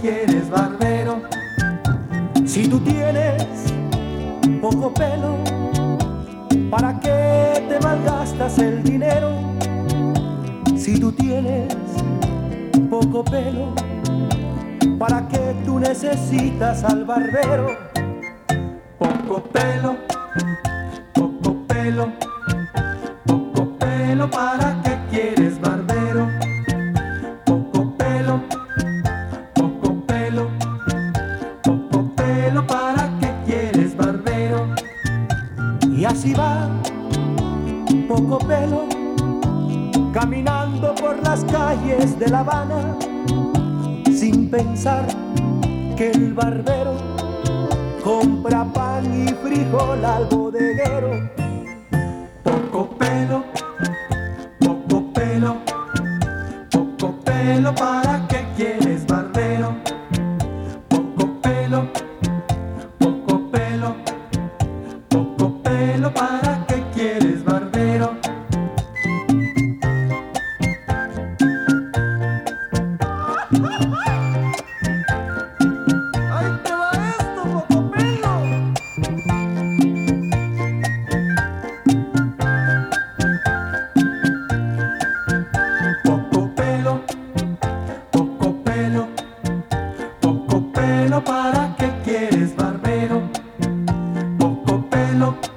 quieres, barbero? Si tú tienes poco pelo, ¿para qué te malgastas el dinero? Si tú tienes poco pelo, ¿para qué tú necesitas al barbero? Poco pelo, poco pelo, poco pelo, ¿para qué quieres, barbero? Poco pelo, poco pelo, poco pelo, ¿para qué quieres, barbero? Y así va, poco pelo, caminando por las calles de La Habana, sin pensar que el barbero compra pan y frijol al bodeguero. Poco pelo, poco pelo, poco pelo, ¿para qué quieres, barbero? Poco pelo, poco pelo, poco pelo, ¿para qué quieres, barbero? ¡Ahí te va esto, poco pelo! Poco pelo, poco pelo, poco pelo, ¿para qué quieres, barbero? Poco pelo.